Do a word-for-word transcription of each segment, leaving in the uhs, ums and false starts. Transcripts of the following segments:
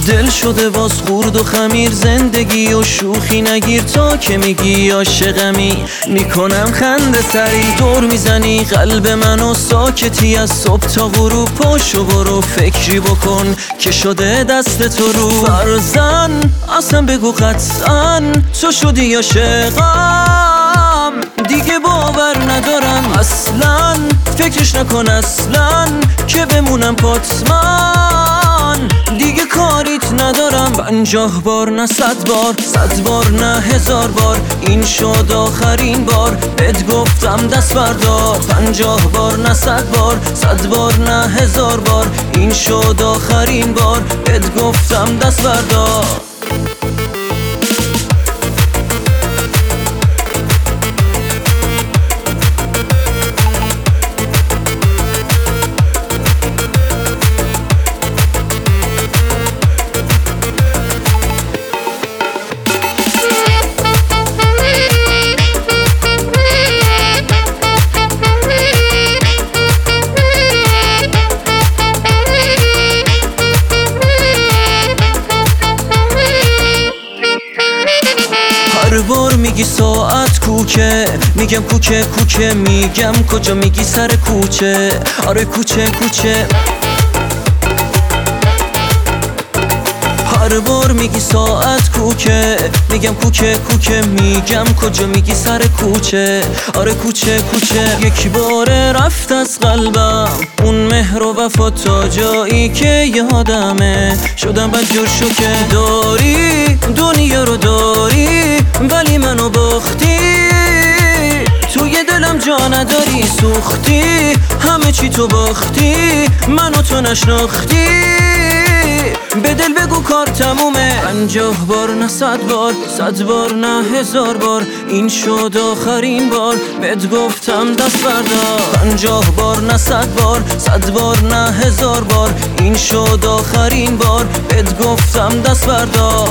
دل شده باز خورد و خمیر، زندگی و شوخی نگیر تا که میگی عاشقمی. میکنم خنده سری دور میزنی قلب منو، ساکتی از صبح تا غروب. پاشو برو فکری بکن که شده دست تو رو. فرزن اصلا بگو قطعا تو شدی عاشقم، دیگه باور ندارم اصلا، فکرش نکن اصلا که بمونم پاتمان. دیگه کاریت ندارم، پنجاه بار نه صد بار، صد بار نه هزار بار، این شد آخرین بار بهت گفتم دست بردار. پنجاه بار نه صد بار، صد بار نه هزار بار، این شد آخرین بار بهت گفتم دست بردار. هر بار میگی ساعت کوکه، میگم کوکه کوکه، میگم کجا، میگی سر کوچه. آره کوچه کوچه. هر بار میگی ساعت کوکه، میگم کوکه کوکه، میگم کجا، میگی سر کوچه. آره کوچه کوچه. یک بار رفت از قلبم اون مهر و وفا تا جایی که یادمه، شدم بدجور شوکه. داری دنیا رو داری ولی منو باختی، توی دلم جا نداری، سوختی همه چی تو باختی، منو تو نشناختی. به دل بگو کار تمومه. پنجاه بار نه صد بار، صد بار نه هزار بار، این شد آخرین بار بهت گفتم دست بردار. پنجاه بار نه صد بار، صد بار نه هزار بار، این شد آخرین بار بهت گفتم دست بردار.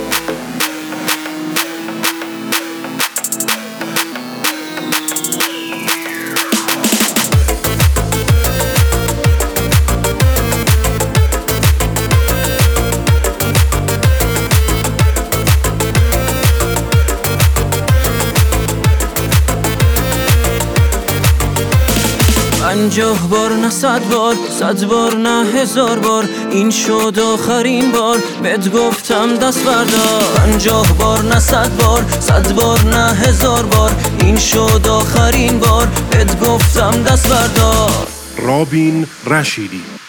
پنجاه بار نه صد بار، صد بار نه هزار بار، این شد آخرین بار بهت گفتم دست بردار. پنجاه بار نه صد بار، صد بار نه هزار بار، این شد آخرین بار بهت گفتم دست بردار. رابین رشیدی.